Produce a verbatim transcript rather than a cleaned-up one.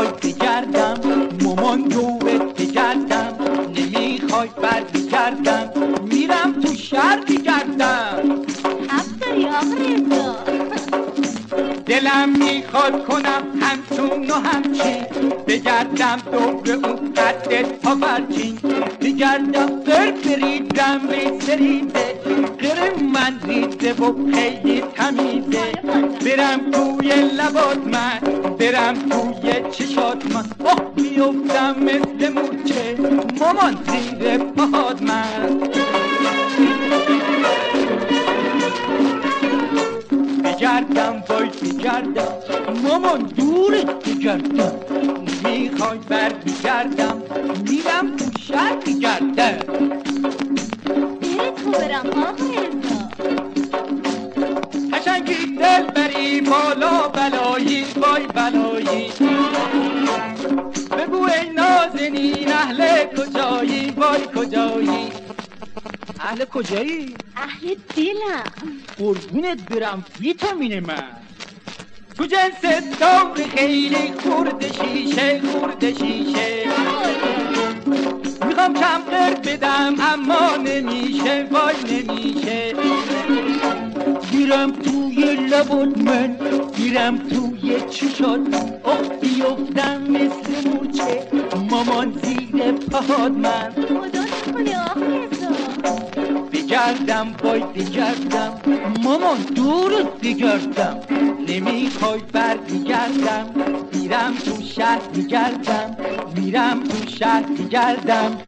دورت بگردم، مامان دورت بگردم، نمیخوای برگردم، میرم تو شهر بگردم. حق داری آقا رضا. دلم میخواد کنم همچون و همچین، بگردم دور اون قد پاورچین، بگردم فر بریدم بسریده، قرم من ریده و خیلی تمیزه، برم توی لبات من، برم توی چشات من، آه بیفتم مثل مورچه مامان زیر پاهات من. بگردم وای بگردم، مامان دورت بگردم، نمیخوای برگردم، میرم تو شهر بگردم. بره تو برم آقا رضا. قشنگی دل بری بالا بلایی وای بلایی، بگو ای نازنین اهل کجایی وای کجایی. اهل کجایی؟ اهل دلم. قربونت برم ویتامین من، تو جنس دام خیلی خورد شیشه خورد شیشه، میخوام کم قر بدم اما نمیشه وای نمیشه، میرم توی لبات من، میرم توی چشات، آخ بیفتم مثل مورچه مامان زیر پاهات من. خدا نکنه آقا رضا. بگردم وای بگردم، مامان دورت بگردم، نمیخوای برگردم، میرم تو شهر بگردم، میرم تو شهر بگردم.